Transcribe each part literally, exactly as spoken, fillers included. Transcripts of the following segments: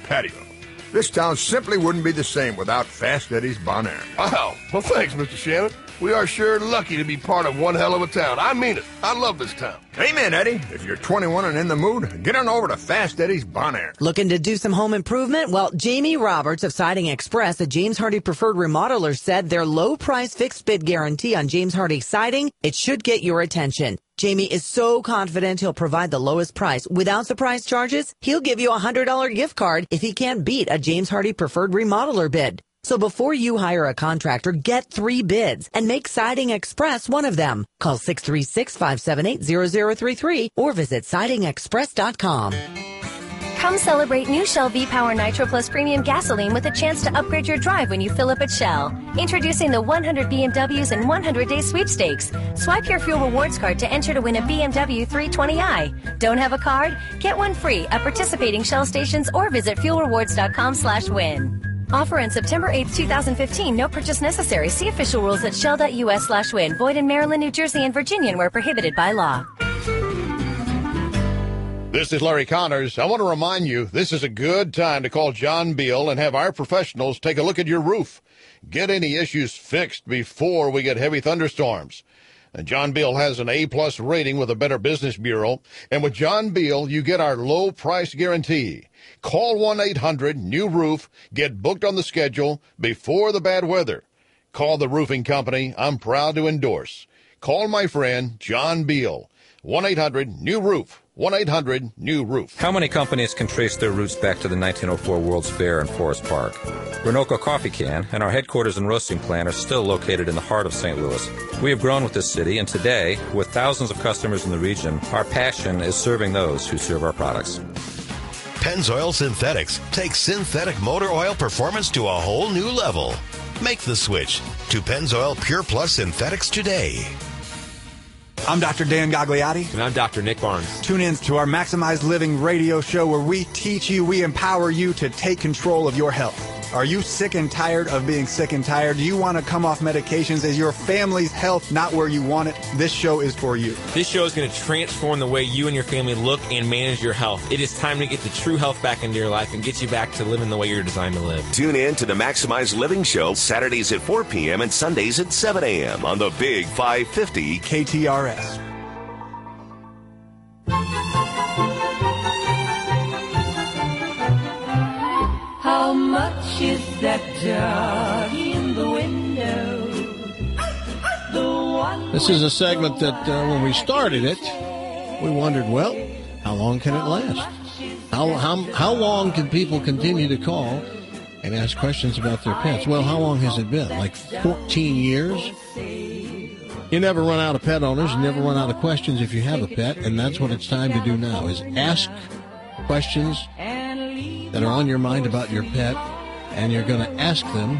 patio. This town simply wouldn't be the same without Fast Eddie's Bon Air. Wow. Well, thanks, Mister Shannon. We are sure lucky to be part of one hell of a town. I mean it. I love this town. Amen, Eddie. If you're twenty-one and in the mood, get on over to Fast Eddie's Bon Air. Looking to do some home improvement? Well, Jamie Roberts of Siding Express, a James Hardie preferred remodeler, said their low price fixed bid guarantee on James Hardie siding, it should get your attention. Jamie is so confident he'll provide the lowest price without surprise charges. He'll give you a one hundred dollars gift card if he can't beat a James Hardie preferred remodeler bid. So before you hire a contractor, get three bids and make Siding Express one of them. Call six three six, five seven eight, zero zero three three or visit siding express dot com. Come celebrate new Shell V-Power Nitro Plus Premium Gasoline with a chance to upgrade your drive when you fill up at Shell. Introducing the one hundred B M Ws and one hundred day sweepstakes. Swipe your fuel rewards card to enter to win a B M W three twenty i. Don't have a card? Get one free at participating Shell stations or visit fuel rewards dot com slash win. Offer ends September eighth, twenty fifteen. No purchase necessary. See official rules at shell dot u s slash win. Void in Maryland, New Jersey, and Virginia where prohibited by law. This is Larry Connors. I want to remind you, this is a good time to call John Beal and have our professionals take a look at your roof. Get any issues fixed before we get heavy thunderstorms. And John Beal has an A-plus rating with the Better Business Bureau. And with John Beal, you get our low price guarantee. Call one eight hundred new roof. Get booked on the schedule before the bad weather. Call the roofing company I'm proud to endorse. Call my friend John Beal. one eight hundred new roof. one eight hundred new roof. How many companies can trace their roots back to the nineteen oh four World's Fair in Forest Park? Renoco Coffee can and our headquarters and roasting plant are still located in the heart of Saint Louis. We have grown with this city, and today, with thousands of customers in the region, our passion is serving those who serve our products. Pennzoil Synthetics takes synthetic motor oil performance to a whole new level. Make the switch to Pennzoil Pure Plus Synthetics today. I'm Doctor Dan Gagliardi. And I'm Doctor Nick Barnes. Tune in to our Maximized Living radio show where we teach you, we empower you to take control of your health. Are you sick and tired of being sick and tired? Do you want to come off medications? Is your family's health not where you want it? This show is for you. This show is going to transform the way you and your family look and manage your health. It is time to get the true health back into your life and get you back to living the way you're designed to live. Tune in to the Maximized Living Show Saturdays at four p.m. and Sundays at seven a.m. on the Big five fifty K T R S. How much is that dog in the window? The one this is a segment that uh, when we started it, we wondered, well, how long can it last? How, how, how long can people continue to call and ask questions about their pets? Well, how long has it been? Like fourteen years? You never run out of pet owners. You never run out of questions if you have a pet, and that's what it's time to do now, is ask questions that are on your mind about your pet, and you're going to ask them,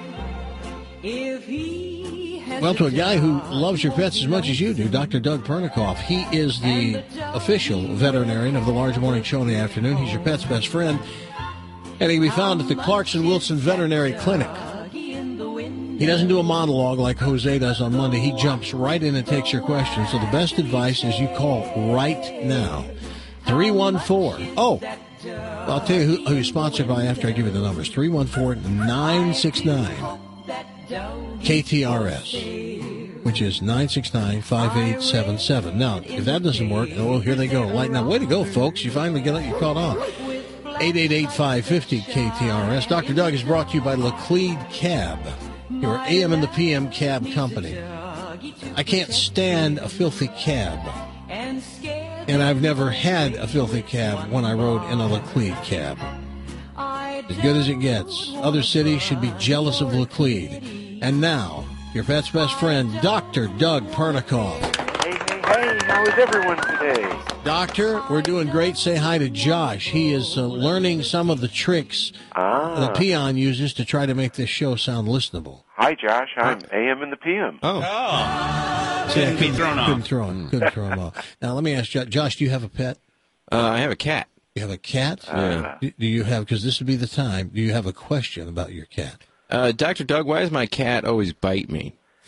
well, to a guy who loves your pets as much as you do, Doctor Doug Pernikoff. He is the official veterinarian of the Large Morning Show in the afternoon. He's your pet's best friend, and he can be found at the Clarkson Wilson Veterinary Clinic. He doesn't do a monologue like Jose does on Monday. He jumps right in and takes your questions. So the best advice is you call right now. three one four Oh, I'll tell you who, who you're sponsored by after I give you the numbers. three one four, nine six nine K T R S, which is nine six nine, five eight seven seven. Now, if that doesn't work, oh, here they go. Lighten up. Way to go, folks. You finally get you caught on. eight eight eight, five five zero K T R S. Doctor Doug is brought to you by Laclede Cab, your A M and the P M cab company. I can't stand a filthy cab. And I've never had a filthy cab when I rode in a Laclede cab. As good as it gets. Other cities should be jealous of Laclede. And now, your pet's best friend, Doctor Doug Pernikoff. Hey, hey, hey, how is everyone today? Doctor, we're doing great. Say hi to Josh. He is uh, learning some of the tricks ah. the Peon uses to try to make this show sound listenable. Hi, Josh. I'm A M and the P M. Oh. oh. See, couldn't be thrown off. Couldn't throw him, couldn't throw him off. Now, let me ask you, Josh, do you have a pet? Uh, I have a cat. You have a cat? Yeah. Do, do you have, because this would be the time, do you have a question about your cat? Uh, Doctor Doug, why does my cat always bite me?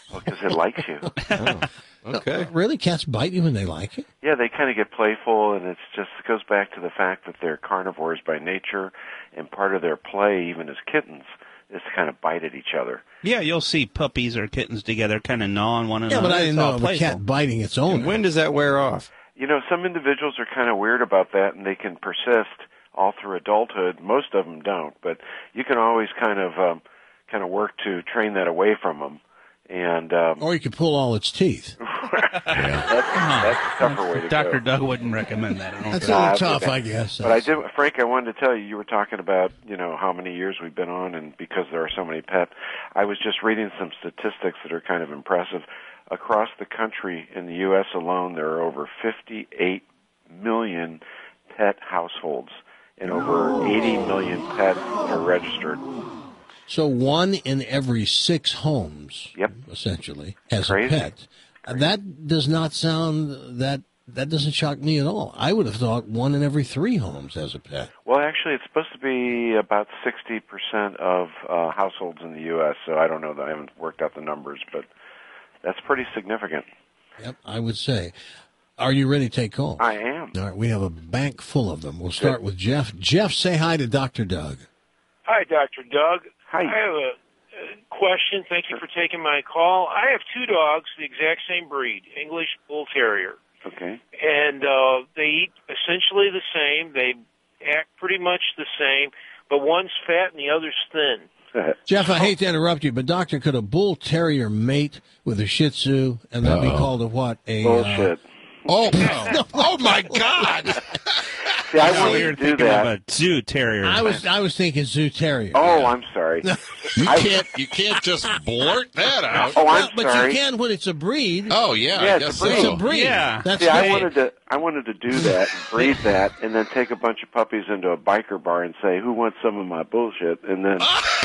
because it likes you. Oh, okay. Really? Cats bite you when they like you? Yeah, they kind of get playful, and it's just it goes back to the fact that they're carnivores by nature, and part of their play, even as kittens, is to kind of bite at each other. Yeah, you'll see puppies or kittens together kind of gnawing one Yeah, another. but I didn't It's all know of a playful. cat biting its owner. And when does that wear off? You know, some individuals are kind of weird about that, and they can persist all through adulthood. Most of them don't, but you can always kind of um, kind of work to train that away from them. And um, Or you could pull all its teeth. that's, that's a tougher way to Doctor go. Doug wouldn't recommend that. I don't That's think. a little Nah, tough, but- I guess. But I did, Frank, I wanted to tell you, you were talking about, you know, how many years we've been on, and because there are so many pets. I was just reading some statistics that are kind of impressive. Across the country, in the U S alone, there are over fifty-eight million pet households, and over eighty million pets are registered. So one in every six homes, Yep. essentially, has Crazy. a pet. That does not sound that that doesn't shock me at all. I would have thought one in every three homes has a pet. Well, actually, it's supposed to be about sixty percent of uh, households in the U S, so I don't know that I haven't worked out the numbers, but that's pretty significant. Yep, I would say. Are you ready to take calls? I am. All right, we have a bank full of them. We'll start with Jeff. Jeff, say hi to Doctor Doug. Hi, Doctor Doug. Hi. I have a, a question. Thank you for taking my call. I have two dogs, the exact same breed, English Bull Terrier. Okay. And uh, they eat essentially the same. They act pretty much the same, but one's fat and the other's thin. Jeff, I hate to interrupt you, but Doctor, could a Bull Terrier mate with a Shih Tzu, and that be Uh-oh. called a what? A Bullshit. Uh, oh, no. Oh, my God. See, I So wanted you're to do thinking that. of a zoo terrier. I was I was thinking Zoo Terrier. Oh, I'm sorry. You I- can't, you can't just blurt that out. Oh, I'm Well, but sorry. you can when it's a breed. Oh, yeah, Yeah, I it's guess a breed. It's so. a breed. Yeah. That's See, I right. wanted to, I wanted to do that, breed that, and then take a bunch of puppies into a biker bar and say, "Who wants some of my bullshit?" And then,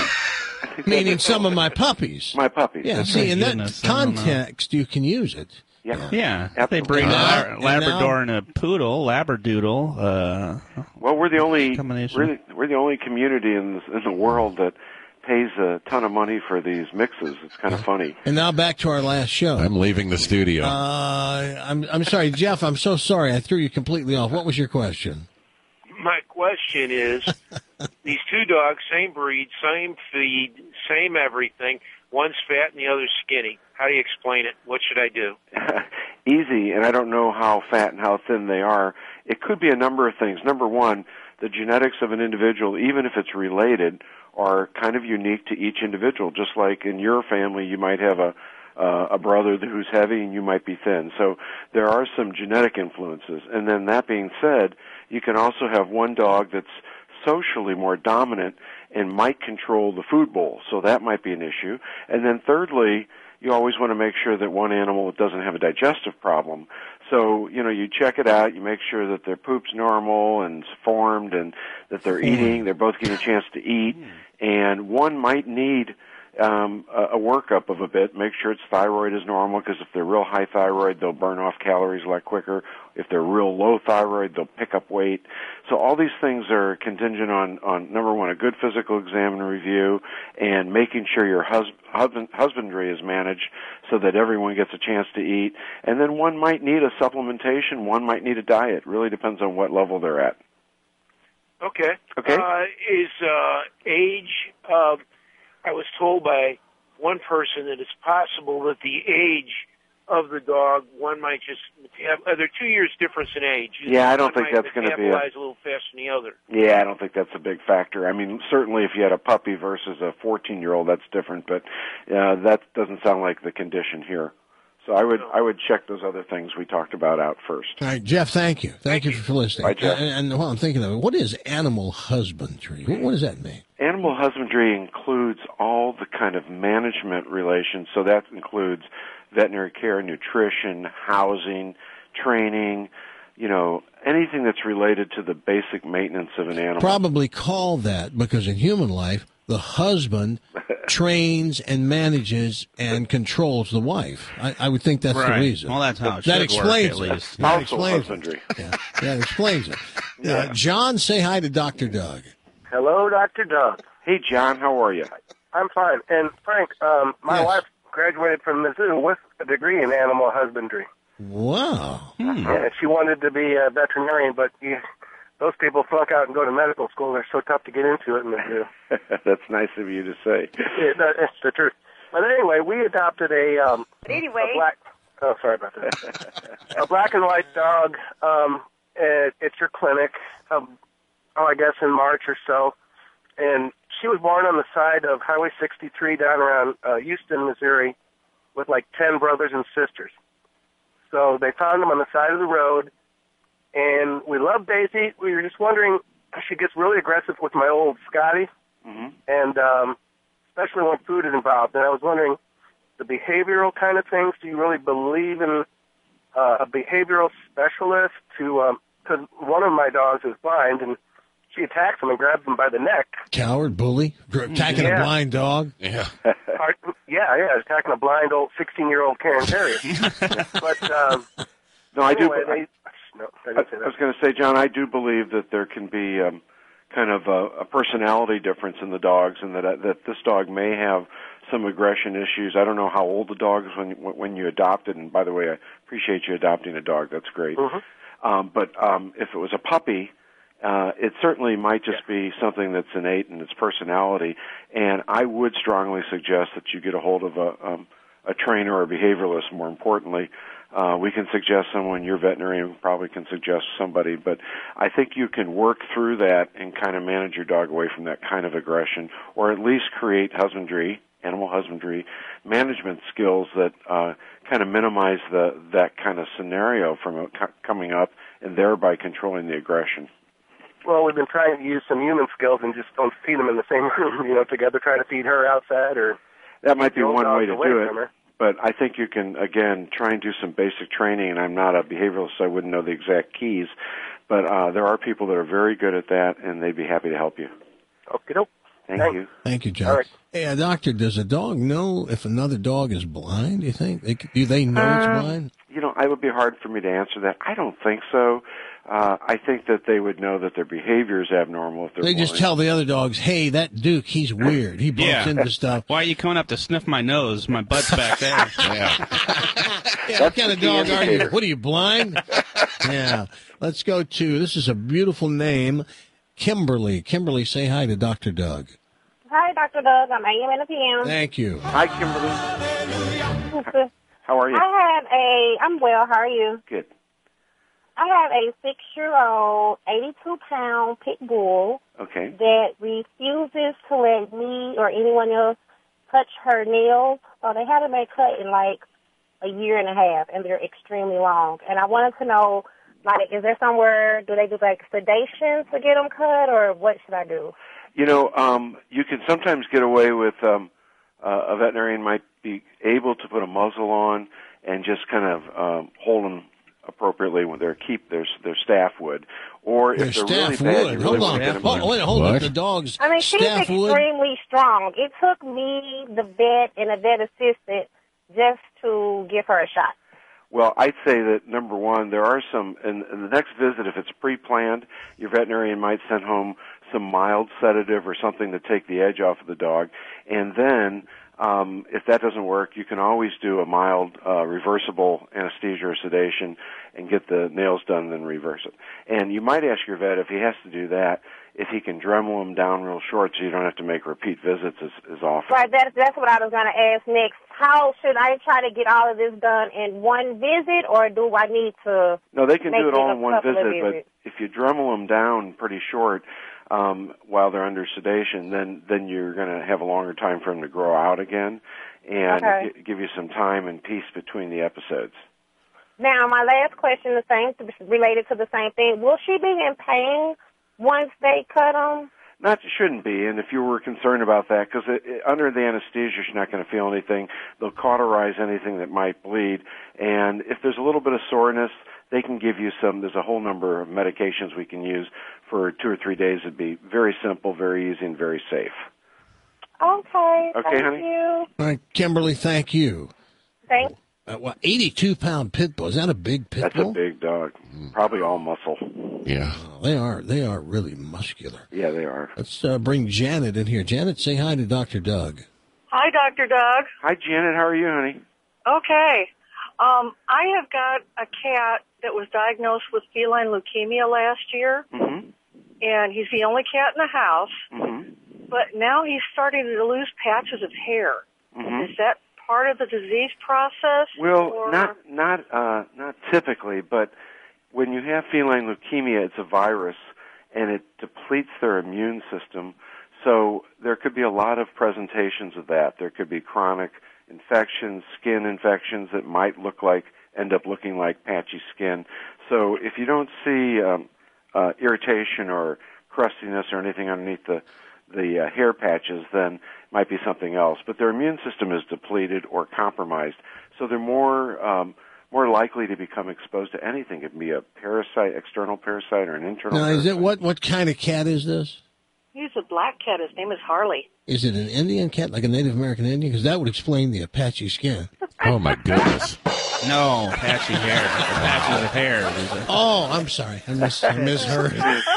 Meaning some of my puppies. my puppies. Yeah, That's see, right. in that Goodness, I don't know. context, you can use it. Yeah. Yeah, they Absolutely. breed a And La- now- and Labrador now- and a poodle, Labradoodle. Uh, Well, we're the only Combination. we're the, we're the only community in the, in the world that pays a ton of money for these mixes. It's kind of funny. And now back to our last show. I'm leaving the studio. Uh, I'm I'm sorry, Jeff. I'm so sorry. I threw you completely off. What was your question? my question is, these two dogs, same breed, same feed, same everything. One's fat and the other's skinny. How do you explain it? What should I do? Easy, and I don't know how fat and how thin they are. It could be a number of things. Number one, the genetics of an individual, even if it's related, are kind of unique to each individual. Just like in your family, you might have a uh, a brother who's heavy and you might be thin. So there are some genetic influences. And then that being said, you can also have one dog that's socially more dominant and might control the food bowl. So that might be an issue. And then thirdly, you always want to make sure that one animal doesn't have a digestive problem. So, you know, you check it out, you make sure that their poop's normal and formed and that they're eating, they're both getting a chance to eat, and one might need um, a, a workup of a bit, make sure its thyroid is normal, because if they're real high thyroid, they'll burn off calories a lot quicker. If they're real low thyroid, they'll pick up weight. So all these things are contingent on, on number one, a good physical exam and review, and making sure your hus- husband, husbandry is managed so that everyone gets a chance to eat. And then one might need a supplementation, one might need a diet. It really depends on what level they're at. Okay. Okay. Uh, is uh, age, uh, I was told by one person that it's possible that the age of the dog, one might just have, uh, there are two years difference in age. Yeah, I don't One think might that's gonna be a- metabolize a little faster than the other. Yeah, I don't think that's a big factor. I mean, certainly if you had a puppy versus a fourteen-year-old, that's different, but uh, that doesn't sound like the condition here. So I would I would check those other things we talked about out first. All right, Jeff, thank you. Thank, Thank you you. for listening. Bye, Jeff. And, and while I'm thinking of it, what is animal husbandry? What, what does that mean? Animal husbandry includes all the kind of management relations, so that includes veterinary care, nutrition, housing, training, you know, anything that's related to the basic maintenance of an animal. Probably call that because in human life, the husband trains and manages and controls the wife. I, I would think that's Right. the reason. Well, that's how it that should explains work, it. at least. That Spousal explains husbandry. it. Yeah, that explains it. Uh, John, say hi to Doctor Doug. Hello, Doctor Doug. Hey, John, how are you? I'm fine. And Frank, um, my Yes. wife graduated from Mizzou with a degree in animal husbandry. Wow. Hmm. Yeah, she wanted to be a veterinarian, but you, those people flunk out and go to medical school. They're so tough to get into it in Mizzou. That's nice of you to say. It, uh, it's the truth. But anyway, we adopted a, um, But anyway, a black. Oh, sorry about that. a black and white dog. Um, at, at your clinic. Um, oh, I guess in March or so, and she was born on the side of Highway sixty-three down around uh, Houston, Missouri, with like ten brothers and sisters. So they found them on the side of the road, and we love Daisy. We were just wondering, she gets really aggressive with my old Scotty, mm-hmm. and um, especially when food is involved. And I was wondering, the behavioral kind of things, do you really believe in uh, a behavioral specialist to, because um, one of my dogs is blind, and she attacks him and grabs him by the neck. Coward, bully, attacking Yeah. a blind dog. Yeah. Or- yeah, yeah, attacking a blind old sixteen-year-old Karen Terrier. but, um, No, I do. anyway, they, no, I I, didn't say that. I was going to say, John, I do believe that there can be um, kind of a, a personality difference in the dogs, and that that this dog may have some aggression issues. I don't know how old the dog is when when you adopt it. And by the way, I appreciate you adopting a dog. That's great. Mm-hmm. Um, but um, if it was a puppy, uh, it certainly might just be something that's innate in its personality. And I would strongly suggest that you get a hold of a um, a trainer or a behavioralist. More importantly, uh, we can suggest someone. Your veterinarian probably can suggest somebody. But I think you can work through that and kind of manage your dog away from that kind of aggression, or at least create husbandry, animal husbandry management skills that uh, kind of minimize the that kind of scenario from uh, co- coming up, and thereby controlling the aggression. Well, we've been trying to use some human skills and just don't feed them in the same room, you know, together, try to feed her outside or... That might be the old one dogs way to away do it. from her. But I think you can, again, try and do some basic training, and I'm not a behavioralist, so I wouldn't know the exact keys. But uh, there are people that are very good at that, and they'd be happy to help you. Okay, doke. Thank Thanks. you. Thank you, John. All right. Hey, uh, doctor, does a dog know if another dog is blind, do you think? They, do they know it's Um, blind? You know, it would be hard for me to answer that. I don't think so. Uh, I think that they would know that their behavior is abnormal if they're They blind. just tell the other dogs, hey, that Duke, he's weird. He bumps Yeah. into stuff. Why are you coming up to sniff my nose? My butt's back there. Yeah. Yeah, what kind of dog are you? What are you, blind? Yeah. Let's go to, this is a beautiful name, Kimberly. Kimberly, say hi to Doctor Doug. Hi, Doctor Doug. I'm A M and a P M. Thank you. Hi, Kimberly. How are you? I have a, I'm well, how are you? Good. I have a six-year-old, eighty-two pound pit bull Okay. that refuses to let me or anyone else touch her nails. So they had them cut in like a year and a half, and they're extremely long. And I wanted to know, like, is there somewhere, do they do like sedation to get them cut, or what should I do? You know, um, you can sometimes get away with, um, uh, a veterinarian might be able to put a muzzle on and just kind of um, hold them appropriately with their keep their their staff would, or Their if they're staff really bad, would. you really Hold want on. to get them Hold, wait, hold up. The dog's I mean, she's staff would. extremely strong. It took me, the vet, and a vet assistant just to give her a shot. Well, I'd say that, number one, there are some, in, in the next visit, if it's pre-planned, your veterinarian might send home some mild sedative or something to take the edge off of the dog. And then, um, if that doesn't work, you can always do a mild uh, reversible anesthesia or sedation and get the nails done and then reverse it. And you might ask your vet, if he has to do that, if he can Dremel them down real short so you don't have to make repeat visits as, as often. Right, that's, that's what I was going to ask next. How should I try to get all of this done in one visit, or do I need to No, they can make do it all a in one couple of visit, but visits? if you Dremel them down pretty short um, while they're under sedation, then then you're going to have a longer time for them to grow out again, and Okay. gi- give you some time and peace between the episodes. Now, my last question, the same, related to the same thing. Will she be in pain once they cut them? Not shouldn't be, and if you were concerned about that, because under the anesthesia, she's not going to feel anything. They'll cauterize anything that might bleed, and if there's a little bit of soreness, they can give you some. There's a whole number of medications we can use for two or three days. It'd be very simple, very easy, and very safe. Okay, Okay, thank honey. you. All right, Kimberly, thank you. Thank Uh, well, eighty-two pound pit bull. Is that a big pit That's bull? a big dog. Probably all muscle. Yeah. Oh, they are. They are really muscular. Yeah, they are. Let's uh, bring Janet in here. Janet, say hi to Doctor Doug. Hi, Doctor Doug. Hi, Janet. How are you, honey? Okay. Um, I have got a cat that was diagnosed with feline leukemia last year, Mm-hmm. and he's the only cat in the house, Mm-hmm. but now he's starting to lose patches of hair. Mm-hmm. Is that part of the disease process? Well, or... not not uh, not typically, but when you have feline leukemia, it's a virus, and it depletes their immune system. So there could be a lot of presentations of that. There could be chronic infections, skin infections that might look like, end up looking like patchy skin. So if you don't see um, uh, irritation or crustiness or anything underneath the the uh, hair patches, then it might be something else. But their immune system is depleted or compromised, so they're more um, more likely to become exposed to anything. It can be a parasite, external parasite, or an internal. Now, is it what what kind of cat is this? He's a black cat. His name is Harley. Is it an Indian cat, like a Native American Indian? Because that would explain the Apache skin. Oh, my goodness. No, patchy hair. Or patches of hair. Oh, I'm sorry. I, mis- I misheard.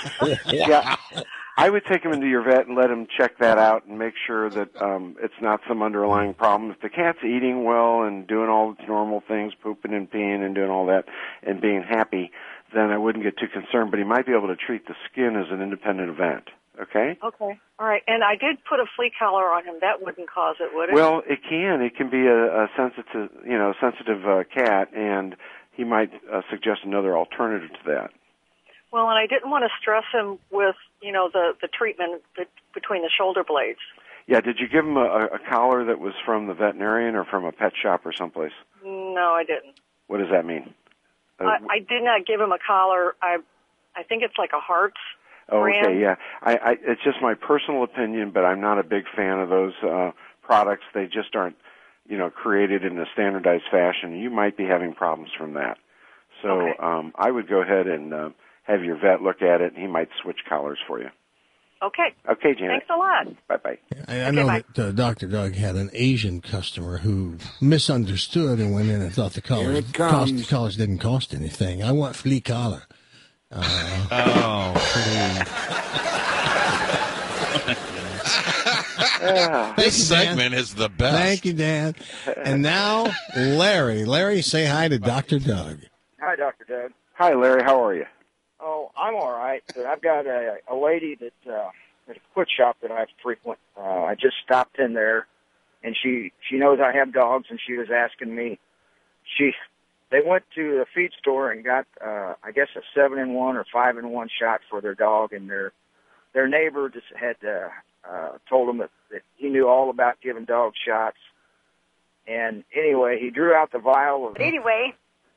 Yeah. I would take him into your vet and let him check that out and make sure that um, it's not some underlying problem. If the cat's eating well and doing all its normal things, pooping and peeing and doing all that and being happy, then I wouldn't get too concerned. But he might be able to treat the skin as an independent event. Okay? Okay. All right. And I did put a flea collar on him. That wouldn't cause it, would it? Well, it can. It can be a, a sensitive, you know, sensitive uh, cat, and he might uh, suggest another alternative to that. Well, and I didn't want to stress him with, you know, the, the treatment be- between the shoulder blades. Yeah, did you give him a, a collar that was from the veterinarian or from a pet shop or someplace? No, I didn't. What does that mean? Uh, I, I did not give him a collar. I I think it's like a Hearts oh, brand. okay, yeah. I, I, it's just my personal opinion, but I'm not a big fan of those uh, products. They just aren't, you know, created in a standardized fashion. You might be having problems from that. So Okay. um, I would go ahead and uh, have your vet look at it, and he might switch collars for you. Okay. Okay, Janet. Thanks a lot. Bye-bye. I, I know that uh, Doctor Doug had an Asian customer who misunderstood and went in and thought the collars, it comes. cost, collars didn't cost anything. I want flea collar. Uh, Oh, Yeah. Thank This you, Dan. segment is the best. Thank you, Dan. And now, Larry. Larry, say hi to Doctor Doug. Hi, Doctor Doug. Hi, Larry. How are you? Oh, I'm all right. But I've got a, a lady that uh, at a foot shop that I frequent. Uh, I just stopped in there, and she she knows I have dogs, and she was asking me. She they went to the feed store and got uh, I guess a seven in one or five in one shot for their dog, and their their neighbor just had uh, uh, told them that, that he knew all about giving dog shots. And anyway, he drew out the vial of Anyway.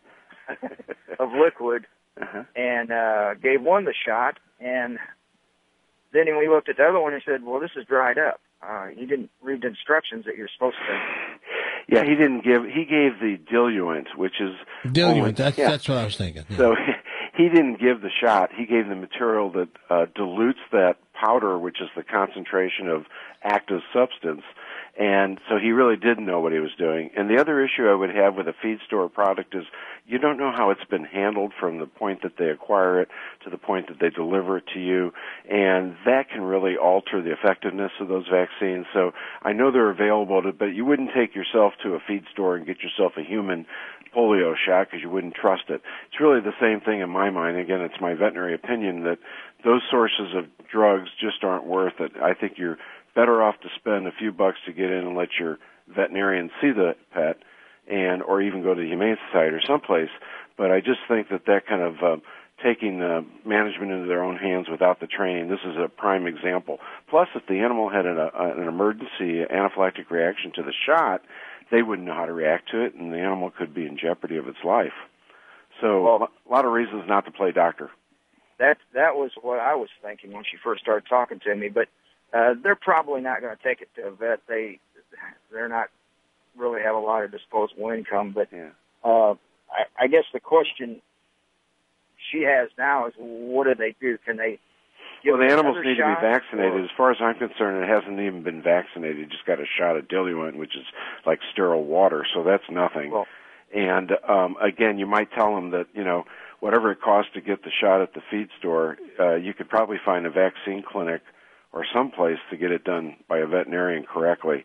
of liquid. Uh-huh. And uh, gave one the shot, and then we looked at the other one and said, well, this is dried up. Uh, he didn't read the instructions that you're supposed to. Yeah, he didn't give, he gave the diluent, which is... Diluent, only- that's, yeah. that's what I was thinking. Yeah. So he didn't give the shot. He gave the material that uh, dilutes that powder, which is the concentration of active substance. And so he really didn't know what he was doing. And the other issue I would have with a feed store product is you don't know how it's been handled from the point that they acquire it to the point that they deliver it to you. And that can really alter the effectiveness of those vaccines. So I know they're available, to, but you wouldn't take yourself to a feed store and get yourself a human polio shot because you wouldn't trust it. It's really the same thing in my mind. Again, it's my veterinary opinion that those sources of drugs just aren't worth it. I think you're better off to spend a few bucks to get in and let your veterinarian see the pet, and or even go to the Humane Society or someplace. But I just think that that kind of uh, taking the management into their own hands without the training, this is a prime example. Plus, if the animal had an, a, an emergency anaphylactic reaction to the shot, they wouldn't know how to react to it, and the animal could be in jeopardy of its life. So well, a lot of reasons not to play doctor. That, that was what I was thinking when she first started talking to me, but Uh, they're probably not going to take it to a vet. They, they're not really have a lot of disposable income. But yeah. uh, I, I guess the question she has now is, what do they do? Can they give Well, the animals another need shot, to be vaccinated. or- As far as I'm concerned, it hasn't even been vaccinated. It just got a shot of diluent, which is like sterile water, so that's nothing. Well, and um, again, you might tell them that, you know, whatever it costs to get the shot at the feed store, uh, you could probably find a vaccine clinic or someplace to get it done by a veterinarian correctly.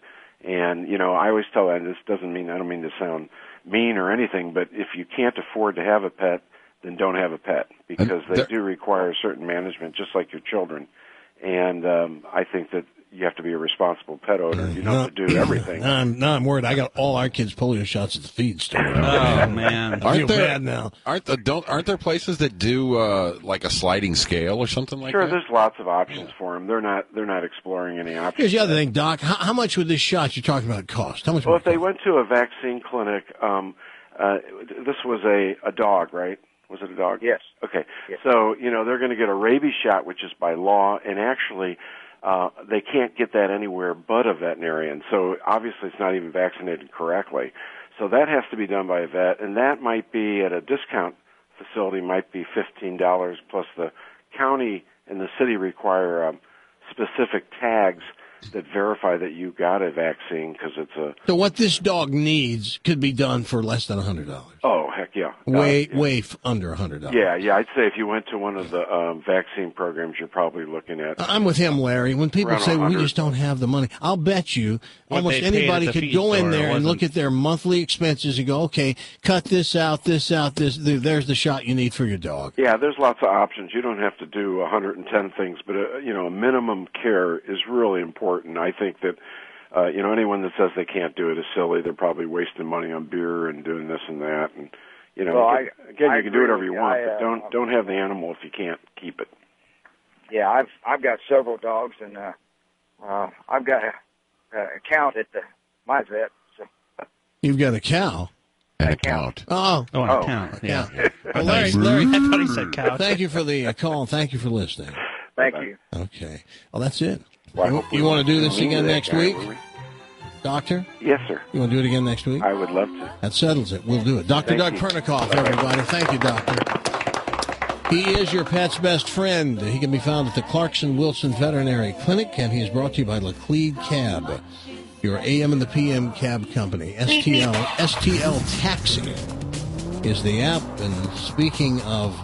And, you know, I always tell, and this doesn't mean, I don't mean to sound mean or anything, but if you can't afford to have a pet, then don't have a pet, because they do require certain management, just like your children. And um, I think that you have to be a responsible pet owner. You don't no, have to do everything. Now I'm, now I'm worried. I got all our kids' polio shots at the feed store. Oh, man. I feel Aren't there, bad now. Aren't, the, don't, aren't there places that do uh, like a sliding scale or something like sure, that? Sure, there's lots of options for them. They're not they're not exploring any options. Here's the other thing, Doc. How, how much would this shot you're talking about cost? How much? Well, would if they went to a vaccine clinic, um, uh, this was a, a dog, right? Was it a dog? Yes. Okay. Yes. So, you know, they're going to get a rabies shot, which is by law, and actually uh, they can't get that anywhere but a veterinarian. So obviously it's not even vaccinated correctly. So that has to be done by a vet, and that might be at a discount facility, might be fifteen dollars, plus the county and the city require um, specific tags that verify that you got a vaccine, because it's a... So what this dog needs could be done for less than one hundred dollars. Oh, heck yeah. Way, uh, yeah. way f- under one hundred dollars. Yeah, yeah. I'd say if you went to one of the um, vaccine programs, you're probably looking at... I'm with him, Larry. When people Around say, well, we one hundred. just don't have the money, I'll bet you What almost they paid anybody at the could feed go in store there and wasn't- look at their monthly expenses and go, okay, cut this out, this out, this. th- There's the shot you need for your dog. Yeah, there's lots of options. You don't have to do one hundred ten things, but, uh, you know, minimum care is really important. I think that, uh, you know, anyone that says they can't do it is silly. They're probably wasting money on beer and doing this and that. And, you know, Well, again, I- again I you can do agree whatever you with you. want, I, but uh, don't don't have the animal if you can't keep it. Yeah, I've I've got several dogs, and uh, uh, I've got a, a count at the my vet. So. You've got a cow. An account. Oh. Oh, an Oh. account. Yeah. Well, Larry, Larry, I thought he said couch. thank you for the uh, call and thank you for listening. Thank you. Okay. Well, that's it. Well, I you hope we you want to do won't this mean again to that next guy, week, will we? Doctor? Yes, sir. You want to do it again next week? I would love to. That settles it. We'll do it. Doctor Thank Doug you. Pernikoff, everybody. Thank you, Doctor. He is your pet's best friend. He can be found at the Clarkson Wilson Veterinary Clinic, and he is brought to you by Laclede Cab, your A M and the P M cab company. S T L, S T L Taxi is the app. And speaking of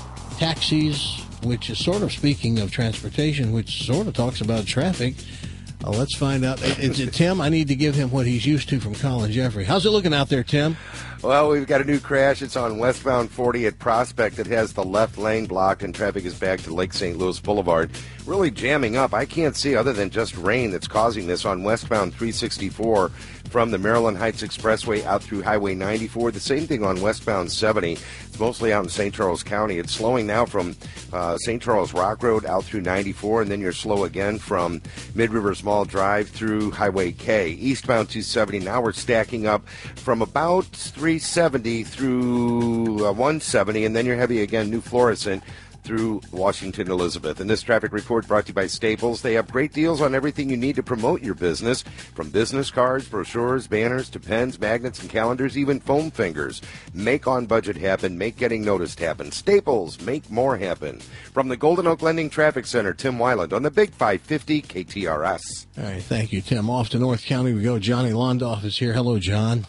taxis, which is sort of speaking of transportation, which sort of talks about traffic, uh, let's find out. Is it Tim? I need to give him what he's used to from Colin Jeffrey. How's it looking out there, Tim? Well, we've got a new crash. It's on westbound forty at Prospect. It has the left lane blocked, and traffic is back to Lake Saint Louis Boulevard. Really jamming up. I can't see other than just rain that's causing this on westbound three sixty-four from the Maryland Heights Expressway out through Highway ninety-four. The same thing on westbound seventy. It's mostly out in Saint Charles County. It's slowing now from uh, Saint Charles Rock Road out through ninety-four, and then you're slow again from Mid-Rivers Mall Drive through Highway K. Eastbound two seventy, now we're stacking up from about three seventy through uh, one seventy, and then you're heavy again, New Florissant through Washington Elizabeth. And this traffic report brought to you by Staples. They have great deals on everything you need to promote your business, from business cards, brochures, banners, to pens, magnets, and calendars, even foam fingers. Make on budget happen. Make getting noticed happen. Staples, make more happen. From the Golden Oak Lending Traffic Center, Tim Weiland on the Big five fifty K T R S. All right, thank you, Tim. Off to North County we go. Johnny Londoff is here. Hello, John.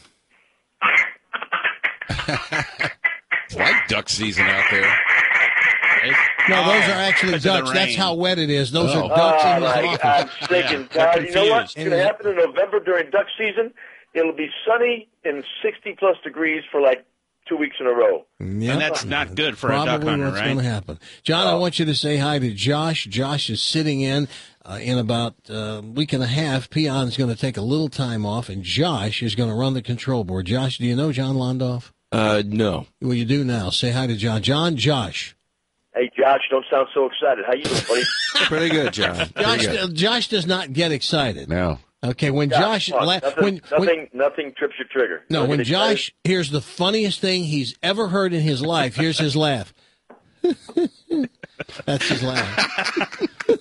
It's like duck season out there. No, those are actually Because of the ducks. That's rain. how wet it is. Those Oh. are ducks Oh, in his my, office. I'm thinking, God, you know what's going to And- happen in November during duck season? It'll be sunny and sixty plus degrees for like two weeks in a row. Yep. And that's not good for Probably a duck hunter, what's right? going to happen. John, I want you to say hi to Josh. Josh is sitting in uh, in about a week and a half. Peon's going to take a little time off, and Josh is going to run the control board. Josh, do you know John Londoff? Uh, no. Well, you do now. Say hi to John. John, Josh. Hey, Josh, don't sound so excited. How you doing, buddy? Pretty good, John. Pretty Josh, good. uh, Josh does not get excited. No. Okay, when Josh, come on, la- nothing, when, nothing, when nothing trips your trigger. no, Don't when get excited. Josh hears the funniest thing he's ever heard in his life, here's his laugh. That's his laugh.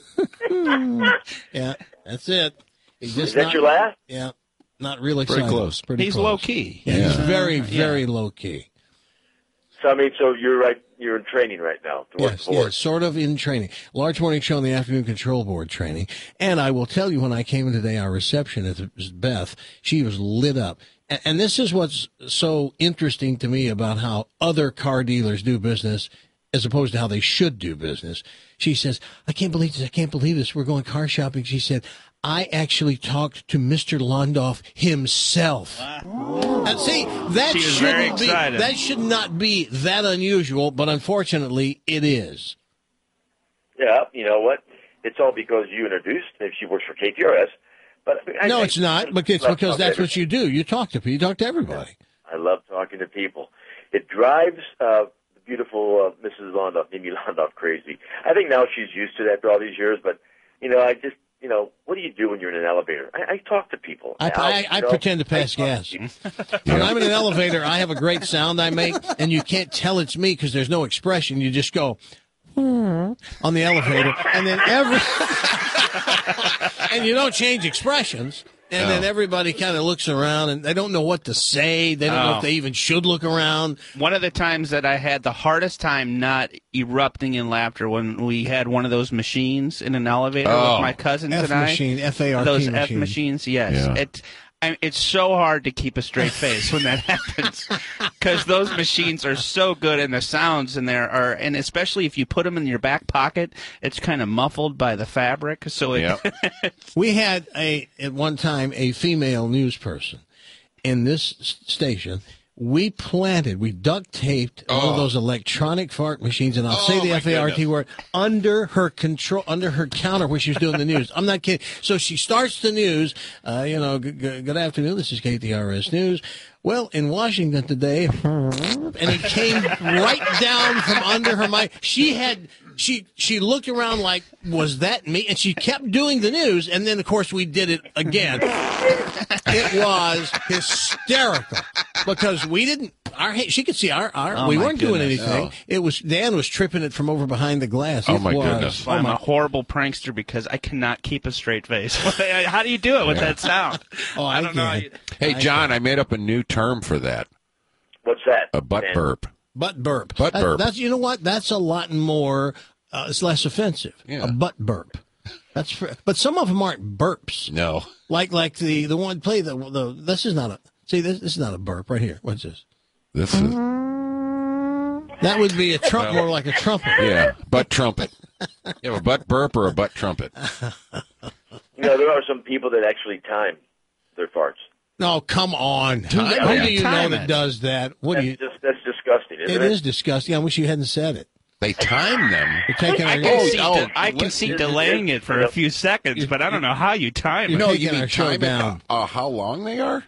Yeah, that's it. He's just Is that not, your laugh? Yeah, not really Pretty excited. close. Pretty He's close. low key. Yeah, he's Yeah. very, Yeah. very low key. So I mean, so you're right. You're in training right now to work Yes, for. yes, sort of in training. Large morning show in the afternoon, control board training. And I will tell you, when I came in today, our receptionist, Beth, she was lit up. And, and this is what's so interesting to me about how other car dealers do business as opposed to how they should do business. She says, I can't believe this. I can't believe this. We're going car shopping. She said, I actually talked to Mister Londoff himself. Wow. And see, that She is very shouldn't be, excited. that should not be that unusual, but unfortunately it is. Yeah, you know what? It's all because you introduced, if she works for K T R S. But I mean, I, No, I, it's not, but it's I love because that's talking what you do. You talk to people. You talk to everybody. I love talking to people. It drives uh, the beautiful uh, Missus Londoff, Mimi Londoff, crazy. I think now she's used to that for all these years, but, you know, I just, you know, what do you do when you're in an elevator? I, I talk to people. I, Now, I, I you know, pretend to pass I talk gas. to people. When I'm in an elevator, I have a great sound I make, and you can't tell it's me because there's no expression. You just go "Hmm," on the elevator, and then every and you don't change expressions. And No. then everybody kind of looks around, and they don't know what to say. They don't know Oh. if they even should look around. One of the times that I had the hardest time not erupting in laughter when we had one of those machines in an elevator Oh. with my cousins F and I. machine, F A R T Those F machine. machines, yes. Yeah. It, I, it's so hard to keep a straight face when that happens because those machines are so good, and the sounds in there are, and especially if you put them in your back pocket, it's kind of muffled by the fabric. So it, We had a at one time a female news person in this s- station. We planted, we duct taped one of Oh. those electronic fart machines, and I'll say Oh, the my F A R T goodness. word, under her control, under her counter where she was doing the news. I'm not kidding. So she starts the news. Uh, you know, g- g- good afternoon. This is K T R S News. Well, in Washington today, and it came right down from under her mic. She had. She she looked around like, was that me? And she kept doing the news, and then, of course, we did it again. It was hysterical because we didn't. Our she could see our our. Oh, we my weren't doing goodness. anything. Oh. It was Dan was tripping it from over behind the glass. Oh It my was- goodness! Oh I'm my a horrible prankster because I cannot keep a straight face. How do you do it with Yeah. that sound? Oh, I, don't know. how you- Hey, John, I made up a new term for that. What's that? A butt Dan? burp. Butt burp. Butt That- burp. that's you know what? That's a lot more. Uh, it's less offensive. A butt burp. That's for, but some of them aren't burps. No. Like like the the one play the the. This is not a see. This, this is not a burp right here. What's this? This is That would be a trump, more like a trumpet. yeah, butt trumpet. You have a butt burp or a butt trumpet. You know, there are some people that actually time their farts. No, come on. Time Who it. do you know Time that it. does that? What do you? Just, that's disgusting, isn't It it? is disgusting. I wish you hadn't said it. They time them. You're taking I our, can see, oh, de- I can see listen. delaying it for a few seconds, but I don't know how you time You it. know, you taking mean our show time down. it uh, how long they are?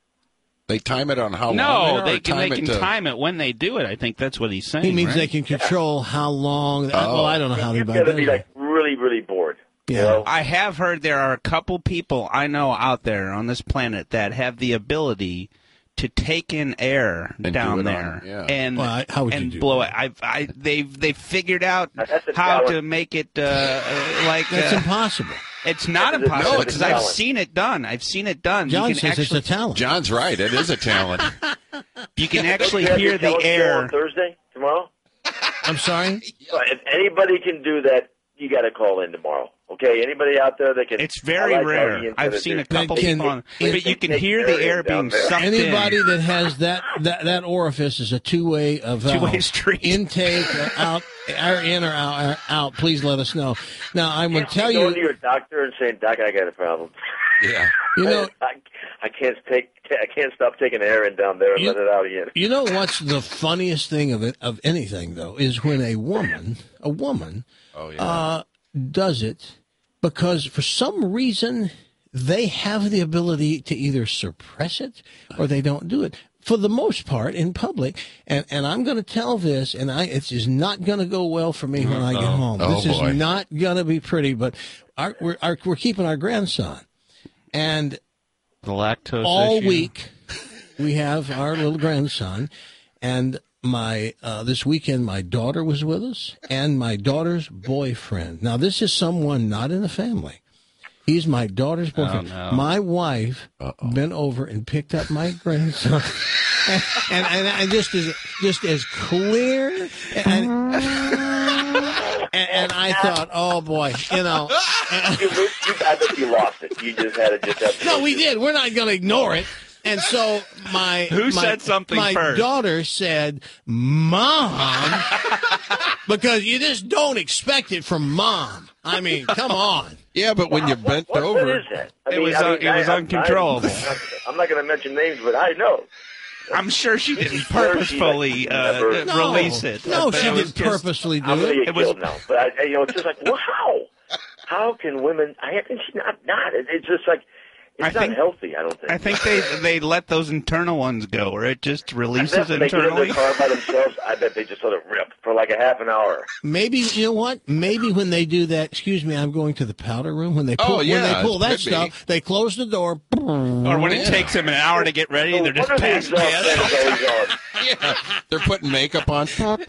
They time it on how long no, they are? they or can, time they it can to- time it when they do it. I think that's what he's saying. He means right? they can control how long. Oh. Well, I don't know how You've anybody got to does be it. like really, really bored. Yeah. You know? I have heard there are a couple people I know out there on this planet that have the ability to take in air And do down it there on- yeah. and Well, I- how would you and do blow that? it. I've I they've they've figured out That's a how talent. to make it uh, uh, like That's uh, impossible. it's not That's a- impossible that's a because I've talent. seen it done. I've seen it done. John you can says actually it's a talent. John's right. It is a talent. you can Don't actually you have hear your the talent show air. on Thursday, tomorrow? I'm sorry. Well, if anybody can do that, you got to call in tomorrow. Okay, anybody out there that can? It's very I like how rare. Ian I've said it seen a is. couple They can- people on, they but you can can take hear the air air in down being there. sucked Anybody in. that has that, that that orifice is a two-way uh, valve. Two-way street. Intake, uh, out, or in or out, or out. Please let us know. Now, I will tell Going to you, your doctor and saying, "Doc, I got a problem." Yeah. you know, I, I can't take. I can't stop taking air in down there and You- let it out again. you know what's the funniest thing of it of anything though is when a woman, a woman, Oh yeah. uh, does it because for some reason they have the ability to either suppress it or they don't do it. For the most part, in public, and, and I'm going to tell this, and I it's just not going to go well for me when I get home. Oh, this boy. is not going to be pretty, but our, we're our, we're keeping our grandson, and The lactose all issue. week we have our little grandson, and my uh, this weekend my daughter was with us and my daughter's boyfriend. Now this is someone not in the family. He's my daughter's boyfriend. no. My wife bent over and picked up my grandson, and, and, and, and just as just as clear and. And, and I thought, oh boy, you know. you, you, I bet you lost it. You just had to just have. No, we did. We're not going to ignore it. And so my Who my, said something my first? daughter said, "Mom," because you just don't expect it from mom. I mean, come on. Yeah, but when you're bent what, over, what is that? I It mean, was, I uh, mean, it was I, uncontrollable. I, I'm not going to mention names, but I know. I'm sure she didn't She's never- purposefully she's uh, never- No. release it. No, But she it was didn't just- purposely do I'm going to it. get It was- killed now. But, I, you know, it's just like, well, how? How can women, I think she's not, not. It, it's just like, it's I not think- healthy, I don't think. I think they they let those internal ones go, or it just I releases bet when they get in internally. the car by themselves, I bet they just let it rip for like a half an hour. Maybe, you know what? Maybe when they do that, excuse me, I'm going to the powder room. When they pull, Oh, when yeah, they pull it that could stuff, be. they close the door. Or when it takes them an hour to get ready, they're just What are the past exhaust gas. fans always on? yeah, they're putting makeup on.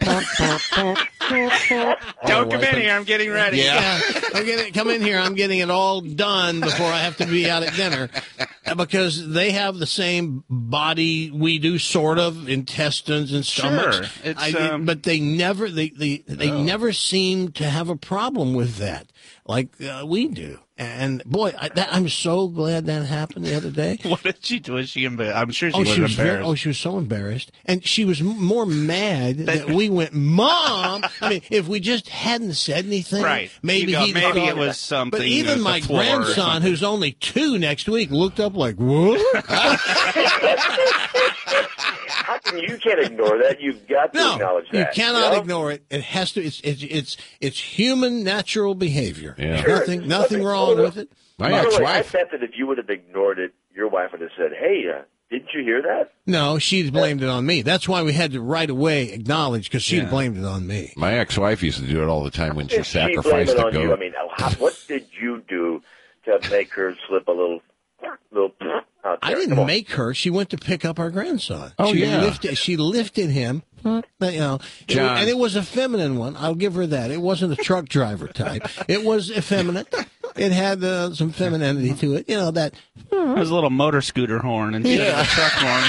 Don't come in here. I'm getting ready. Yeah. Yeah, I'm getting, come in here. I'm getting it all done before I have to be out at dinner, because they have the same body we do, sort of intestines and stomachs. Sure. It's, I, um, but they never they they, they never seem to have a problem with that like uh, we do. And boy, I, that, I'm so glad that happened the other day. What did she do? Was she embarrassed? I'm sure she Oh, was she was very, embarrassed. oh, she was so embarrassed, and she was m- more mad that we went, "Mom." I mean, if we just hadn't said anything, Right. maybe You go, he maybe it was something. But even with my the floor or grandson, something. who's only two next week, looked up like, "What?" How can you can't ignore that? You've got to No, acknowledge you that. cannot know? ignore it. It has to. It's it's it's it's human natural behavior. Yeah. Sure. Nothing nothing wrong with it. My By the way, I ex-wife. bet that if you would have ignored it, your wife would have said, "Hey, uh, didn't you hear that?" No, she'd blamed it on me. That's why we had to right away acknowledge, because she'd Yeah. blamed it on me. My ex-wife used to do it all the time when she Did she blame sacrificed it a on you? I goat. mean, how, what did you do to make her slip a little, little out I there? didn't Come on. make her. She went to pick up our grandson. Oh, she yeah. lifted. She lifted him. You know, it- John. and it was a feminine one. I'll give her that. It wasn't a truck driver type. It was effeminate. It had uh, some femininity to it. You know that. It was a little motor scooter horn instead Yeah. of a truck horn.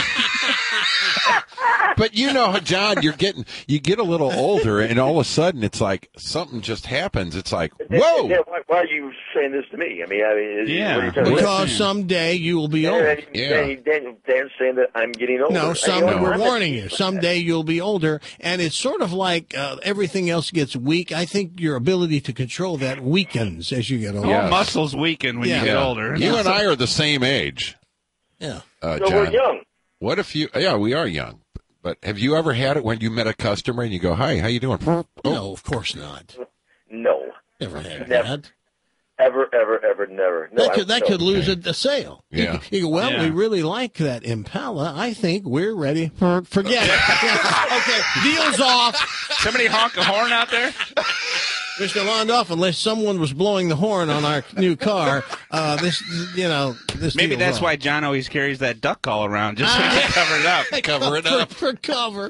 But you know, John, you're getting you get a little older, and all of a sudden, it's like something just happens. It's like, whoa! Yeah, why, why are you saying this to me? I mean, I mean, is- Yeah. what are you trying to Because say? someday you will be Yeah, old. Dan, Yeah. Dan, Dan, Dan's saying that I'm getting older. No, I- some you know, we're I'm warning at- you. Someday you'll be older, and it's sort of like uh, everything else gets weak. I think your ability to control that weakens as you get older. Yeah. All muscles weaken when Yeah. you get Yeah. older. You and I are the same age, Yeah. uh, So John. we're young. What if you? Yeah, we are young. But have you ever had it when you met a customer and you go, "Hi, how you doing?" Oh, No, of course not. No, Never had Never. that. ever, ever, ever, never. No, That I- could that no. could lose a, a sale. You Yeah. could- You go, well, Yeah. we really like that Impala. I think we're ready. for Forget it. Okay, deal's off. Somebody honk a horn out there? Mister Londoff, unless someone was blowing the horn on our new car, uh, this, you know, this Maybe deal's that's off. why John always carries that duck call around, just so he can cover it up. Cover it for, up. for cover.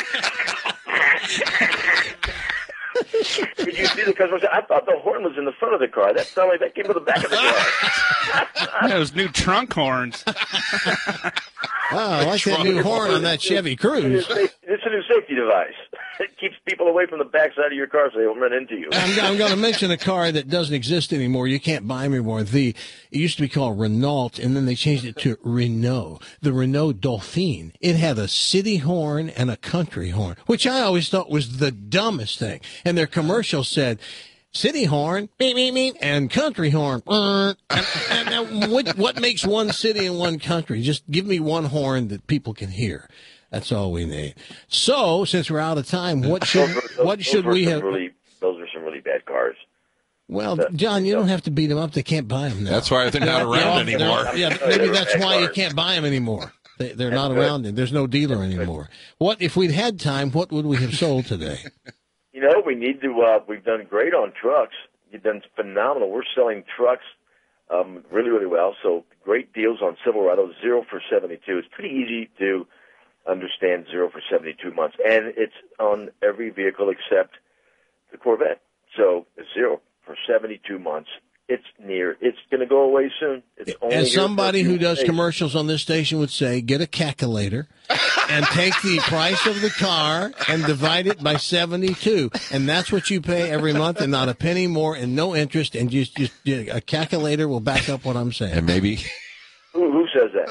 Did you see the customer? I thought the horn was in the front of the car. That sounded like that came to the back of the car. Those new trunk horns. Oh, I like that new horn on that Chevy Cruze. It's a new safety device. It keeps people away from the backside of your car so they won't run into you. I'm, I'm going to mention a car that doesn't exist anymore. You can't buy them anymore. The it used to be called Renault, and then they changed it to Renault. The Renault Dauphine. It had a city horn and a country horn, which I always thought was the dumbest thing. And their commercial said, "City horn, beep, beep, beep, and country horn." And, and, and what, what makes one city and one country? Just give me one horn that people can hear. That's all we need. So, since we're out of time, what should Those were- those- what should those were we some have? Really, those are some really bad cars. Well, John, you don't have to beat them up. They can't buy them now. That's why they're not around They're- anymore. Yeah, maybe that's why you can't buy them anymore. They, they're not around. There's no dealer anymore. What if we'd had time? What would we have sold today? You know, we need to. Uh, we've done great on trucks. You've done phenomenal. We're selling trucks um, really, really well. So great deals on Silverado, zero for seventy-two. It's pretty easy to understand zero for seventy-two months, and it's on every vehicle except the Corvette. So zero for seventy-two months. It's near. It's going to go away soon. It's only As here for somebody a few who does days. commercials on this station would say, get a calculator and take the price of the car and divide it by seventy-two. And that's what you pay every month, and not a penny more and no interest. And just, just a calculator will back up what I'm saying. And maybe Who, who says that?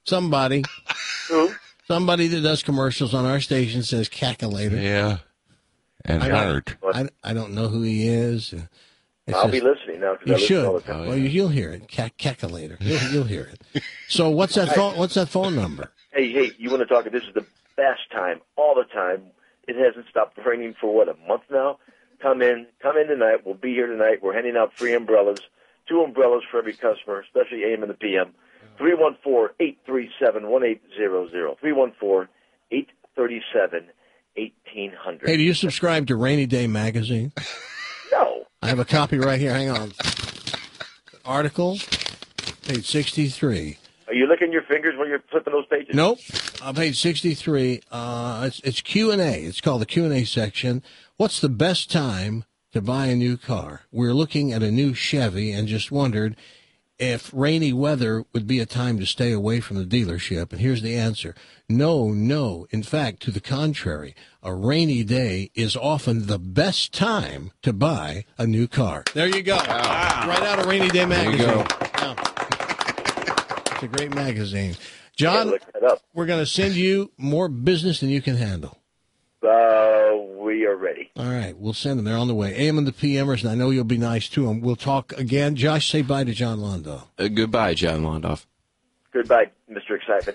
Somebody. Who? Somebody that does commercials on our station says Calculator. Yeah. And I Hart. don't, I, I don't know who he is. It's I'll just- be listening now. 'cause I You listen should. all the time. Well, you- you'll hear it. Cac- Calculator. You'll, you'll hear it. So what's that phone? What's that phone number? Hey, hey, you want to talk? This is the best time, all the time. It hasn't stopped raining for, what, a month now? Come in. Come in tonight. We'll be here tonight. We're handing out free umbrellas, two umbrellas for every customer, especially A M and the P M. three one four, eight three seven, one eight zero zero. three one four, eight three seven, eighteen hundred. Hey, do you subscribe to Rainy Day Magazine? No. I have a copy right here. Hang on. Article, page sixty-three. Are you licking your fingers when you're flipping those pages? Nope. On page sixty-three, uh, it's, it's Q and A. It's called the Q and A section. What's the best time to buy a new car? We're looking at a new Chevy and just wondered if rainy weather would be a time to stay away from the dealership. And here's the answer. No, no. In fact, to the contrary, a rainy day is often the best time to buy a new car. There you go. Wow. Right out of Rainy Day Magazine. There you go. Yeah. It's a great magazine. John, Yeah, look that up. we're going to send you more business than you can handle. Uh, we are ready. All right, we'll send them. They're on the way. A M and the P Mers, and I know you'll be nice to them. We'll talk again. Josh, say bye to John Londoff. Uh, goodbye, John Londoff. Goodbye, Mister Excitement.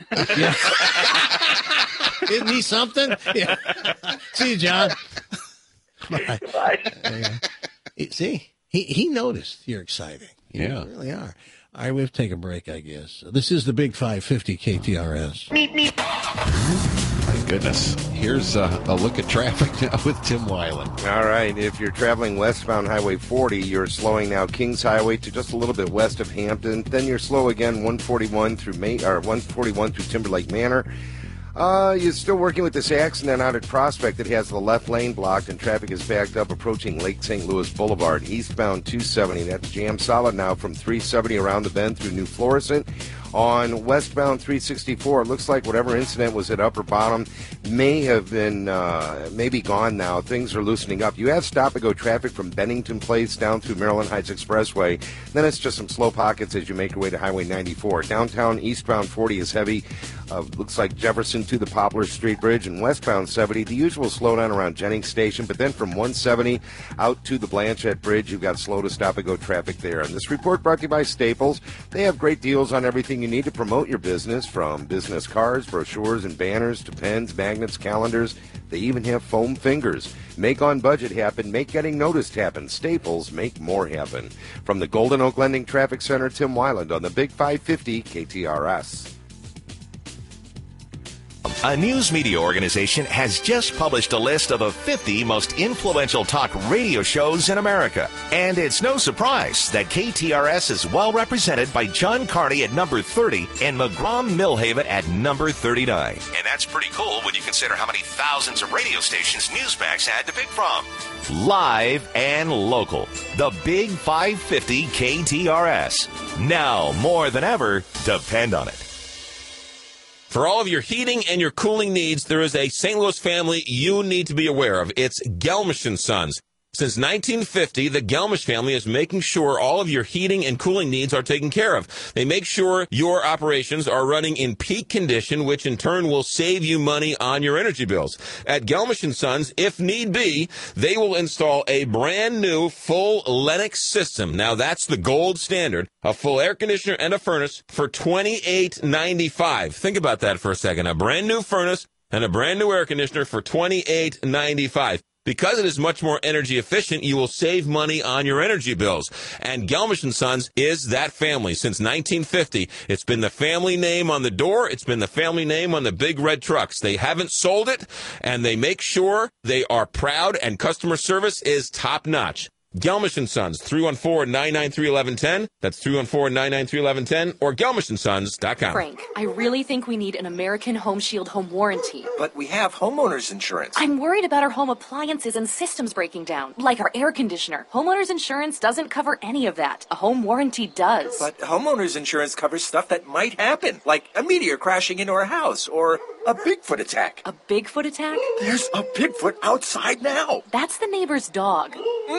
Isn't he something? Yeah. See you, John. Bye. Bye. See, he, he noticed you're exciting. You Yeah. really are. All right, we have to take a break, I guess. This is the Big five fifty K T R S. My goodness. Here's uh, a look at traffic now with Tim Weiland. All right. If you're traveling westbound Highway forty, you're slowing now Kings Highway to just a little bit west of Hampton. Then you're slow again one forty-one through May, or one forty-one through Timberlake Manor. Uh, you're still working with this accident out at Prospect that has the left lane blocked and traffic is backed up approaching Lake Saint Louis Boulevard. Eastbound two seventy, that's jammed solid now from three seventy around the bend through New Florissant. On westbound three sixty-four, it looks like whatever incident was at Upper Bottom may have been, uh, maybe gone now. Things are loosening up. You have stop-and-go traffic from Bennington Place down through Maryland Heights Expressway. Then it's just some slow pockets as you make your way to Highway ninety-four. Downtown eastbound forty is heavy. Uh, looks like Jefferson to the Poplar Street Bridge, and westbound seventy, the usual slowdown around Jennings Station, but then from one seventy out to the Blanchette Bridge, you've got slow to stop-and-go traffic there. And this report brought to you by Staples. They have great deals on everything you need to promote your business, from business cards, brochures, and banners to pens, magnets, calendars. They even have foam fingers. Make on budget happen. Make getting noticed happen. Staples, make more happen. From the Golden Oak Lending Traffic Center, Tim Weiland on the Big five fifty K T R S. A news media organization has just published a list of the fifty most influential talk radio shows in America. And it's no surprise that K T R S is well represented by John Carney at number thirty and McGraw-Millhaven at number thirty-nine. And that's pretty cool when you consider how many thousands of radio stations Newsmax had to pick from. Live and local. The Big five fifty K T R S. Now, more than ever, depend on it. For all of your heating and your cooling needs, there is a Saint Louis family you need to be aware of. It's Gelmish and Sons. Since nineteen fifty, the Gelmish family is making sure all of your heating and cooling needs are taken care of. They make sure your operations are running in peak condition, which in turn will save you money on your energy bills. At Gelmish and Sons, if need be, they will install a brand new full Lennox system. Now that's the gold standard. A full air conditioner and a furnace for twenty-eight ninety-five. Think about that for a second. A brand new furnace and a brand new air conditioner for twenty-eight ninety-five. Because it is much more energy efficient, you will save money on your energy bills. And Gelmish and Sons is that family. Since nineteen fifty, it's been the family name on the door. It's been the family name on the big red trucks. They haven't sold it, and they make sure they are proud, and customer service is top-notch. Gelmish and Sons, three one four, nine nine three, one one one zero. That's three one four, nine nine three, one one one zero or gelmish and sons dot com. Frank, I really think we need an American Home Shield home warranty. But we have homeowners insurance. I'm worried about our home appliances and systems breaking down, like our air conditioner. Homeowners insurance doesn't cover any of that. A home warranty does. But homeowners insurance covers stuff that might happen, like a meteor crashing into our house or a Bigfoot attack. A Bigfoot attack? There's a Bigfoot outside now. That's the neighbor's dog. Mm-mm,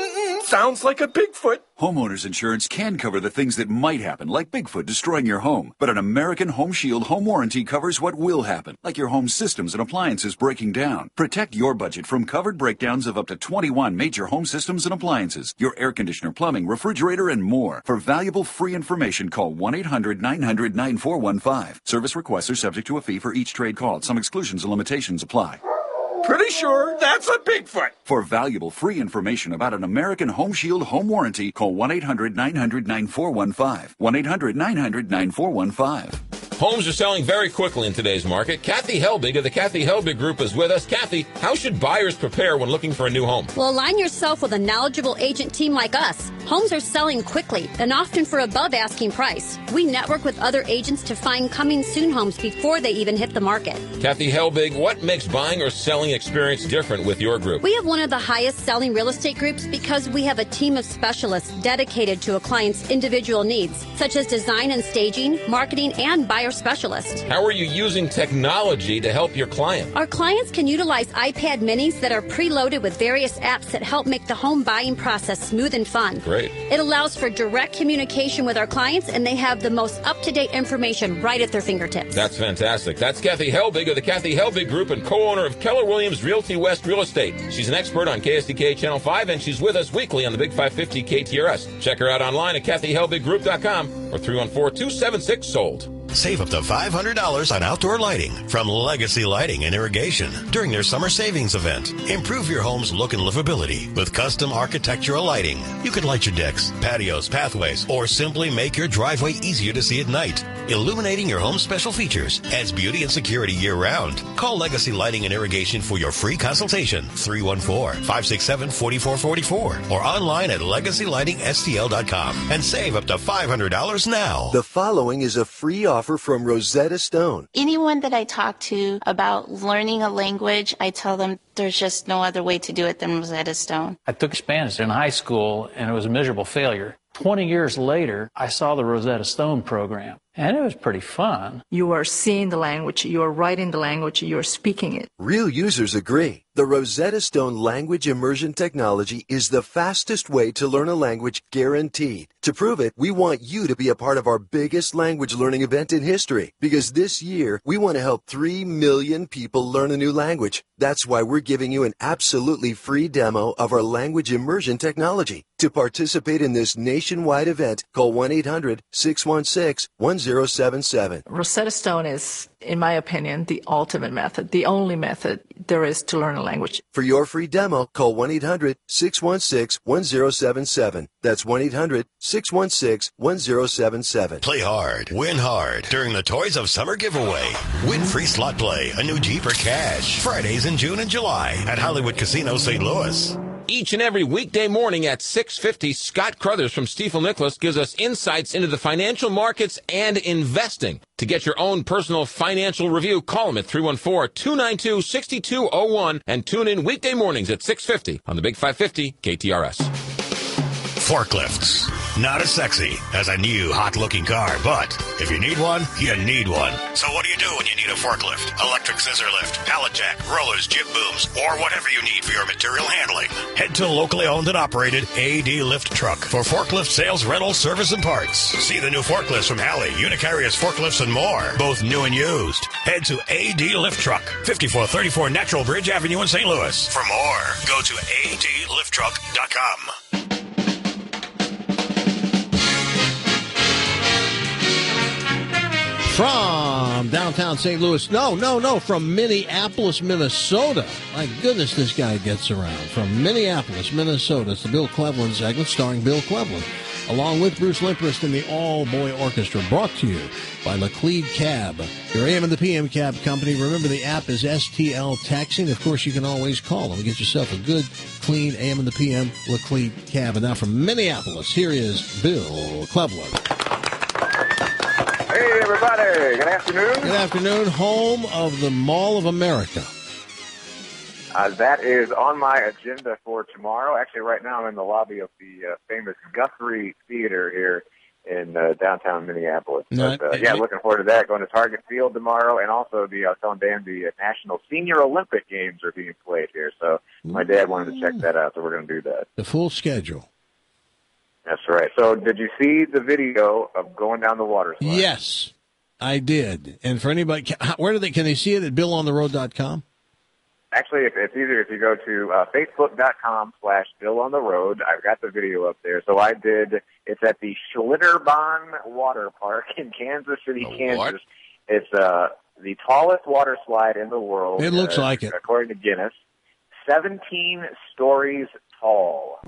Sounds like a Bigfoot. Homeowners insurance can cover the things that might happen, like Bigfoot destroying your home. But an American Home Shield home warranty covers what will happen, like your home systems and appliances breaking down. Protect your budget from covered breakdowns of up to twenty-one major home systems and appliances, your air conditioner, plumbing, refrigerator, and more. For valuable free information, call one eight hundred nine hundred nine four one five. Service requests are subject to a fee for each trade called. Some exclusions and limitations apply. Pretty sure that's a Bigfoot. For valuable free information about an American Home Shield home warranty, call one eight hundred nine hundred nine four one five. one eight hundred nine hundred nine four one five. Homes are selling very quickly in today's market. Kathy Helbig of the Kathy Helbig Group is with us. Kathy, how should buyers prepare when looking for a new home? Well, align yourself with a knowledgeable agent team like us. Homes are selling quickly and often for above asking price. We network with other agents to find coming soon homes before they even hit the market. Kathy Helbig, what makes buying or selling experience different with your group? We have one of the highest selling real estate groups because we have a team of specialists dedicated to a client's individual needs, such as design and staging, marketing, and buyer specialists. How are you using technology to help your client? Our clients can utilize iPad minis that are preloaded with various apps that help make the home buying process smooth and fun. Great. It allows for direct communication with our clients, and they have the most up-to-date information right at their fingertips. That's fantastic. That's Kathy Helbig of the Kathy Helbig Group and co-owner of Keller Williams Realty West Real Estate. She's an expert on K S D K Channel five, and she's with us weekly on the Big five fifty K T R S. Check her out online at kathy helbig group dot com or three one four, two seven six, sold. Save up to five hundred dollars on outdoor lighting from Legacy Lighting and Irrigation during their summer savings event. Improve your home's look and livability with custom architectural lighting. You can light your decks, patios, pathways, or simply make your driveway easier to see at night. Illuminating your home's special features adds beauty and security year-round. Call Legacy Lighting and Irrigation for your free consultation, three one four, five six seven, four four four four, or online at legacy lighting s t l dot com and save up to five hundred dollars now. The following is a free offer from Rosetta Stone. Anyone that I talk to about learning a language, I tell them there's just no other way to do it than Rosetta Stone. I took Spanish in high school, and it was a miserable failure. twenty years later, I saw the Rosetta Stone program, and it was pretty fun. You are seeing the language, you are writing the language, you are speaking it. Real users agree. The Rosetta Stone language immersion technology is the fastest way to learn a language, guaranteed. To prove it, we want you to be a part of our biggest language learning event in history, because this year we want to help three million people learn a new language. That's why we're giving you an absolutely free demo of our language immersion technology. To participate in this nationwide event, call one eight hundred, six one six, one zero seven seven. Rosetta Stone is, in my opinion, the ultimate method, the only method there is to learn a language. For your free demo, call one eight hundred, six one six, one zero seven seven. That's one eight hundred, six one six, one zero seven seven. Play hard, win hard during the Toys of Summer giveaway. Win free slot play, a new Jeep or cash. Fridays in June and July at Hollywood Casino Saint Louis. Each and every weekday morning at six fifty, Scott Crothers from Stifel Nicholas gives us insights into the financial markets and investing. To get your own personal financial review, call him at three one four, two nine two, six two zero one and tune in weekday mornings at six fifty on the Big five fifty K T R S. Forklifts. Not as sexy as a new hot-looking car, but if you need one, you need one. So what do you do when you need a forklift? Electric scissor lift, pallet jack, rollers, jib booms, or whatever you need for your material handling. Head to locally owned and operated A D Lift Truck for forklift sales, rental, service, and parts. See the new forklifts from Halley, Unicarriers, Forklifts, and more, both new and used. Head to A D Lift Truck, fifty-four thirty-four Natural Bridge Avenue in Saint Louis. For more, go to A D lift truck dot com. From downtown Saint Louis, no, no, no, from Minneapolis, Minnesota. My goodness, this guy gets around. From Minneapolis, Minnesota, it's the Bill Cleveland segment starring Bill Cleveland, along with Bruce Limprist and the all-boy orchestra, brought to you by Laclede Cab, your A M and the P M cab company. Remember, the app is S T L Taxing. Of course, you can always call them. Get yourself a good, clean A M and the P M Laclede Cab. And now from Minneapolis, here is Bill Cleveland. Hey, everybody. Good afternoon. Good afternoon. Home of the Mall of America. Uh, that is on my agenda for tomorrow. Actually, right now I'm in the lobby of the uh, famous Guthrie Theater here in uh, downtown Minneapolis. No, but, uh, yeah, looking forward to that. Going to Target Field tomorrow, and also the I was telling Dan the uh, National Senior Olympic Games are being played here. So my dad wanted to check that out, so we're going to do that. The full schedule. That's right. So did you see the video of going down the water slide? Yes, I did. And for anybody, where do they, can they see it at bill on the road dot com? Actually, it's, it's easier if you go to uh, facebook.com slash Bill on the Road. I've got the video up there. So I did, it's at the Schlitterbahn Water Park in Kansas City, the Kansas. what? It's uh, the tallest water slide in the world. It looks uh, like it. According to Guinness. seventeen stories tall.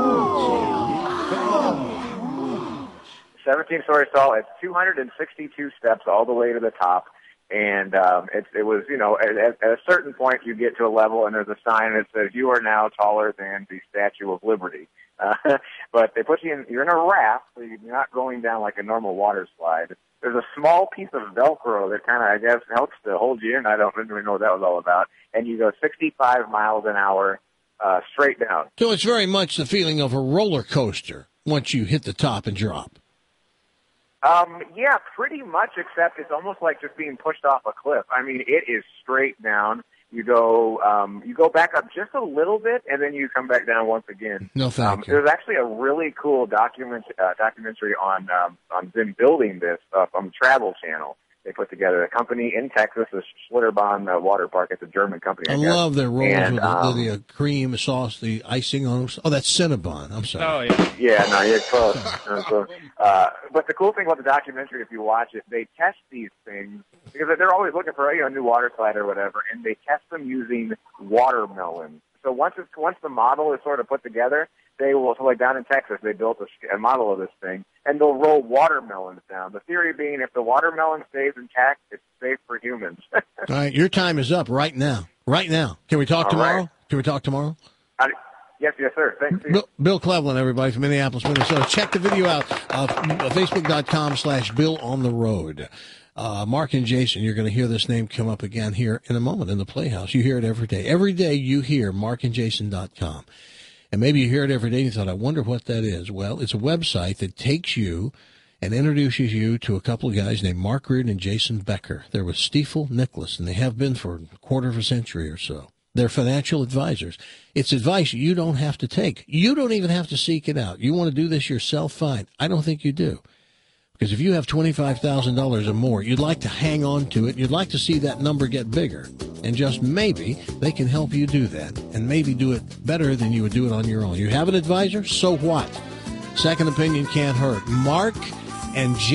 seventeen stories tall. It's two hundred sixty-two steps all the way to the top. And um, it, it was, you know, at, at a certain point you get to a level and there's a sign that says you are now taller than the Statue of Liberty. Uh, but they put you in, you're in a raft, so you're not going down like a normal water slide. There's a small piece of Velcro that kind of, I guess, helps to hold you in. I don't really know what that was all about. And you go sixty-five miles an hour uh, straight down. So it's very much the feeling of a roller coaster once you hit the top and drop. Um, yeah, pretty much, except it's almost like just being pushed off a cliff. I mean, it is straight down. You go, um, you go back up just a little bit, and then you come back down once again. No, thank um, you. There's actually a really cool document, uh, documentary on um, on them building this uh, from the Travel Channel. They put together a company in Texas, the Schlitterbahn uh, Water Park. It's a German company. I, I guess. love their rolls and, with the, um, the, the cream sauce, the icing on them. Oh, that's Cinnabon. I'm sorry. Oh, yeah. Yeah, no, you're close. You're close. Uh, but the cool thing about the documentary, if you watch it, they test these things because they're always looking for, you know, a new water slide or whatever, and they test them using watermelon. So once it's once the model is sort of put together, they will, so like down in Texas, they built a, a model of this thing, and they'll roll watermelons down. The theory being, if the watermelon stays intact, it's safe for humans. All right, your time is up right now. Right now. Can we talk All tomorrow? right. Can we talk tomorrow? I, yes, yes, sir. Thanks. Bill, Bill Cleveland, everybody, from Minneapolis, Minnesota. Check the video out. Uh, Facebook.com slash Bill on the Road. Uh, Mark and Jason, you're going to hear this name come up again here in a moment in the Playhouse. You hear it every day. Every day you hear mark and jason dot com. And maybe you hear it every day and you thought, I wonder what that is. Well, it's a website that takes you and introduces you to a couple of guys named Mark Reardon and Jason Becker. They're with Stifel Nicolaus, and they have been for a quarter of a century or so. They're financial advisors. It's advice you don't have to take. You don't even have to seek it out. You want to do this yourself? Fine. I don't think you do. Because if you have twenty-five thousand dollars or more, you'd like to hang on to it. You'd like to see that number get bigger. And just maybe they can help you do that. And maybe do it better than you would do it on your own. You have an advisor? So what? Second opinion can't hurt. Mark and Jim.